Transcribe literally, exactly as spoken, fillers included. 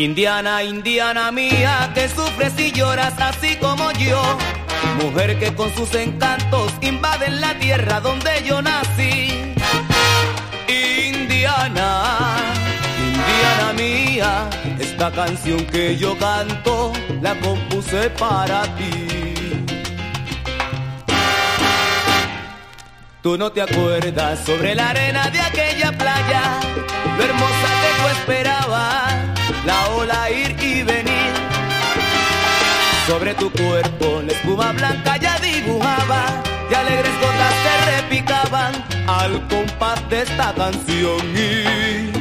Indiana, Indiana mía, que sufres y lloras así como yo. Mujer que con sus encantos invaden la tierra donde yo nací. Indiana, Indiana mía, esta canción que yo canto la compuse para ti. Tú no te acuerdas sobre la arena de aquella playa, lo hermosa que tú esperabas, la ola ir y venir. Sobre tu cuerpo la espuma blanca ya dibujaba, y alegres gotas te repicaban al compás de esta canción. Y